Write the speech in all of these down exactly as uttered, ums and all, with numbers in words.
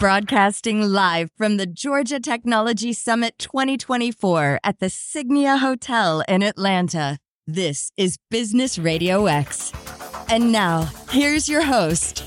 Broadcasting live from the Georgia Technology Summit twenty twenty-four at the Signia Hotel in Atlanta. This is Business Radio X. And now, here's your host.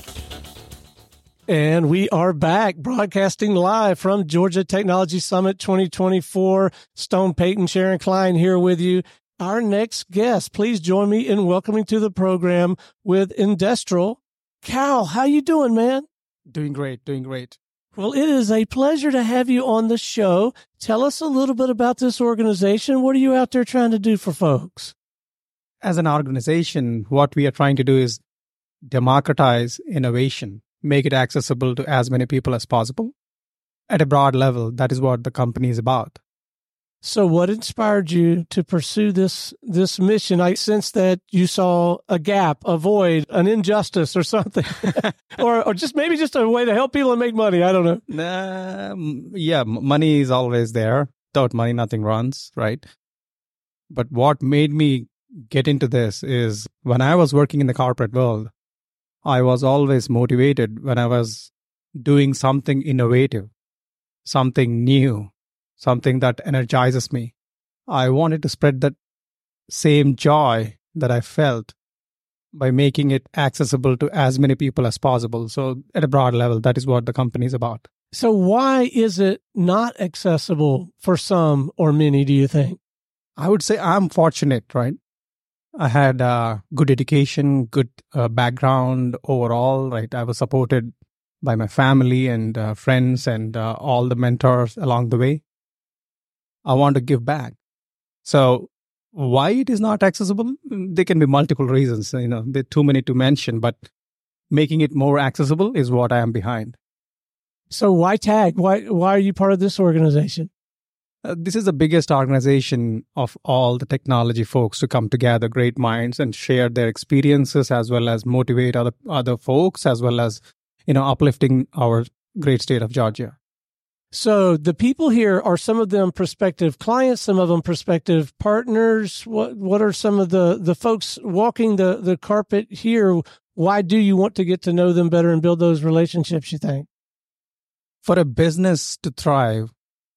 And we are back broadcasting live from Georgia Technology Summit twenty twenty-four. Stone Payton, Sharon Klein here with you. Our next guest, please join me in welcoming to the program with Industrial. Cal, how you doing, man? Doing great, doing great. Well, it is a pleasure to have you on the show. Tell us a little bit about this organization. What are you out there trying to do for folks? As an organization, what we are trying to do is democratize innovation, make it accessible to as many people as possible. At a broad level, that is what the company is about. So what inspired you to pursue this this mission? I sense that you saw a gap, a void, an injustice or something, or or just maybe just a way to help people and make money. I don't know. Um, yeah, money is always there. Without money, nothing runs, right? But what made me get into this is when I was working in the corporate world, I was always motivated when I was doing something innovative, something new, something that energizes me. I wanted to spread that same joy that I felt by making it accessible to as many people as possible. So at a broad level, that is what the company is about. So why is it not accessible for some or many, do you think? I would say I'm fortunate, right? I had uh, good education, good uh, background overall, right? I was supported by my family and uh, friends and uh, all the mentors along the way. I want to give back. So why it is not accessible? There can be multiple reasons. You know, there are too many to mention, but making it more accessible is what I am behind. So why TAG? Why why are you part of this organization? Uh, this is the biggest organization of all the technology folks to come together, great minds, and share their experiences as well as motivate other other folks, as well as, you know, uplifting our great state of Georgia. So the people here, are some of them prospective clients, some of them prospective partners? What what are some of the, the folks walking the, the carpet here? Why do you want to get to know them better and build those relationships, you think? For a business to thrive,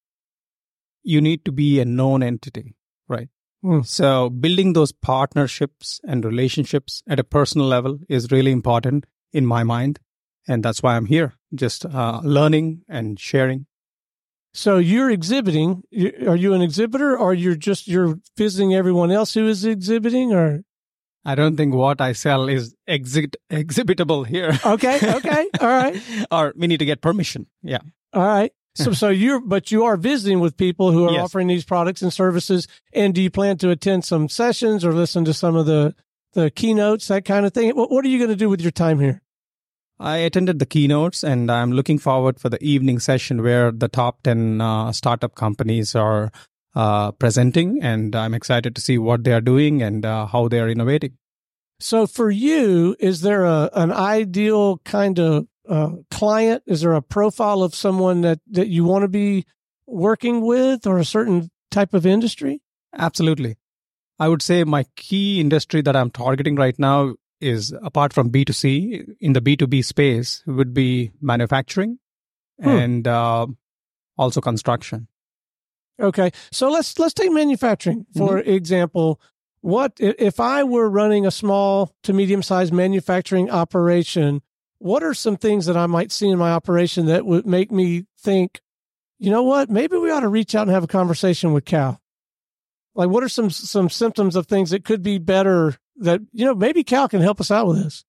you need to be a known entity, right? Mm. So building those partnerships and relationships at a personal level is really important in my mind. And that's why I'm here, just uh, learning and sharing. So you're exhibiting. Are you an exhibitor, or you're just you're visiting everyone else who is exhibiting? Or I don't think what I sell is exhibit exhibitable here. Okay, okay, all right. Or we need to get permission. Yeah. All right. So, so you're, but you are visiting with people who are yes. offering these products and services. And do you plan to attend some sessions or listen to some of the the keynotes, that kind of thing? What, what are you going to do with your time here? I attended the keynotes, and I'm looking forward for the evening session where the top ten uh, startup companies are uh, presenting, and I'm excited to see what they are doing and uh, how they are innovating. So for you, is there a an ideal kind of uh, client? Is there a profile of someone that, that you want to be working with, or a certain type of industry? Absolutely. I would say my key industry that I'm targeting right now is, apart from B two C, in the B two B space, would be manufacturing hmm. and uh, also construction. Okay. So let's let's take manufacturing, for mm-hmm. example. What if I were running a small to medium-sized manufacturing operation, what are some things that I might see in my operation that would make me think, you know what, maybe we ought to reach out and have a conversation with Cal? Like, what are some some symptoms of things that could be better that, you know, maybe Cal can help us out with this?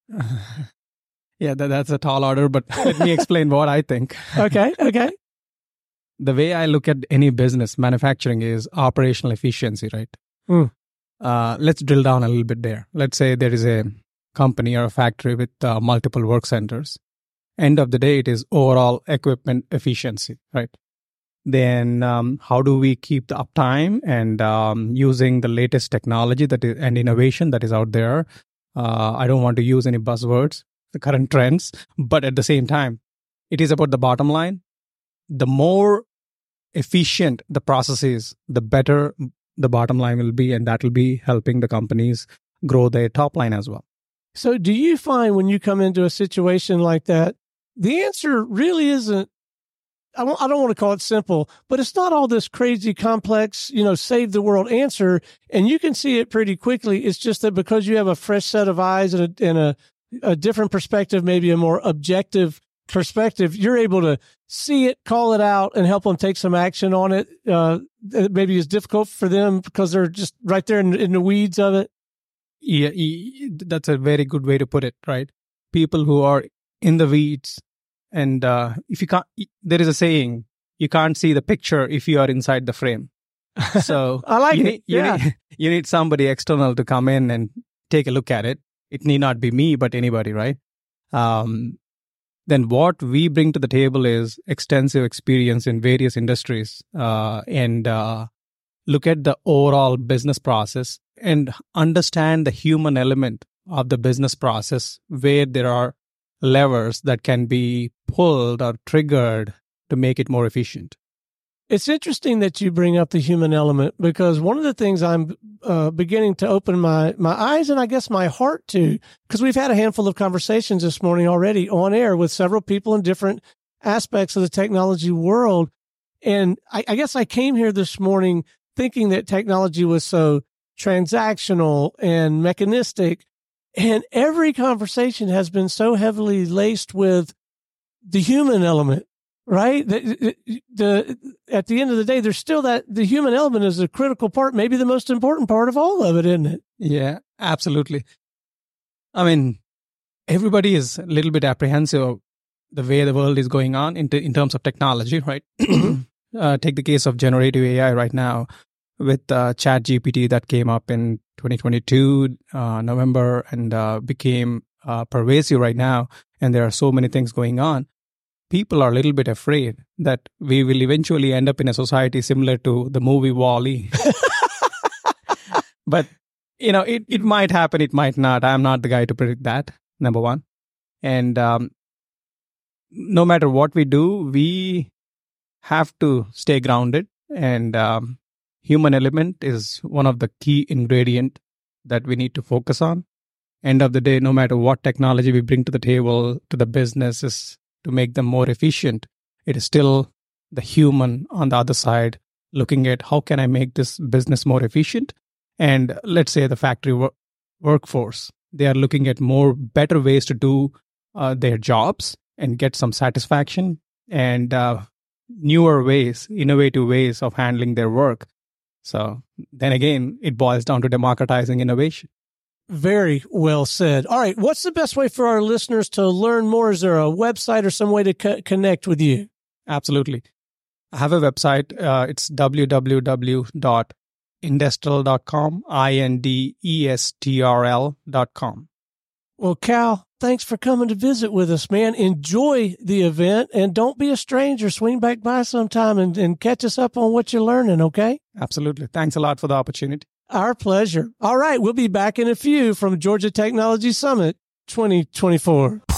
Yeah, that, that's a tall order, but let me explain what I think. Okay, okay. The way I look at any business, manufacturing, is operational efficiency, right? Mm. Uh, let's drill down a little bit there. Let's say there is a company or a factory with uh, multiple work centers. End of the day, it is overall equipment efficiency, right? Then um, how do we keep the uptime and um, using the latest technology that is, and innovation that is out there? Uh, I don't want to use any buzzwords, the current trends, but at the same time, it is about the bottom line. The more efficient the process is, the better the bottom line will be, and that will be helping the companies grow their top line as well. So do you find when you come into a situation like that, the answer really isn't I don't, I don't want to call it simple, but it's not all this crazy complex, you know, save the world answer. And you can see it pretty quickly. It's just that because you have a fresh set of eyes and a, and a, a different perspective, maybe a more objective perspective, you're able to see it, call it out, and help them take some action on it. Uh, it maybe is difficult for them because they're just right there in, in the weeds of it. Yeah, that's a very good way to put it, right? People who are in the weeds, and uh, if you can't, there is a saying, you can't see the picture if you are inside the frame. So I like you it. Need, you, yeah. need, you need somebody external to come in and take a look at it. It need not be me, but anybody, right? Um, then what we bring to the table is extensive experience in various industries uh, and uh, look at the overall business process and understand the human element of the business process, where there are levers that can be pulled or triggered to make it more efficient. It's interesting that you bring up the human element, because one of the things I'm uh, beginning to open my, my eyes and I guess my heart to, because we've had a handful of conversations this morning already on air with several people in different aspects of the technology world. And I, I guess I came here this morning thinking that technology was so transactional and mechanistic. And every conversation has been so heavily laced with the human element. Right? The, the, at the end of the day, there's still that the human element is a critical part, maybe the most important part of all of it, isn't it? Yeah, absolutely. I mean, everybody is a little bit apprehensive of the way the world is going on in, t- in terms of technology, right? uh, take the case of generative A I right now with uh, ChatGPT that came up in twenty twenty-two, uh, November, and uh, became uh, pervasive right now. And there are so many things going on. People are a little bit afraid that we will eventually end up in a society similar to the movie WALL-E. But, you know, it, it might happen, it might not. I'm not the guy to predict that, number one. And um, no matter what we do, we have to stay grounded. And um, human element is one of the key ingredient that we need to focus on. End of the day, no matter what technology we bring to the table, to the businesses, to make them more efficient, it is still the human on the other side looking at how can I make this business more efficient? And let's say the factory wor- workforce, they are looking at more better ways to do uh, their jobs and get some satisfaction, and uh, newer ways, innovative ways of handling their work. So then again, it boils down to democratizing innovation. Very well said. All right. What's the best way for our listeners to learn more? Is there a website or some way to co- connect with you? Absolutely. I have a website. Uh, it's w w w dot indestral dot com, I N D E S T R L dot com. Well, Cal, thanks for coming to visit with us, man. Enjoy the event, and don't be a stranger. Swing back by sometime and, and catch us up on what you're learning, okay? Absolutely. Thanks a lot for the opportunity. Our pleasure. All right. We'll be back in a few from Georgia Technology Summit twenty twenty-four.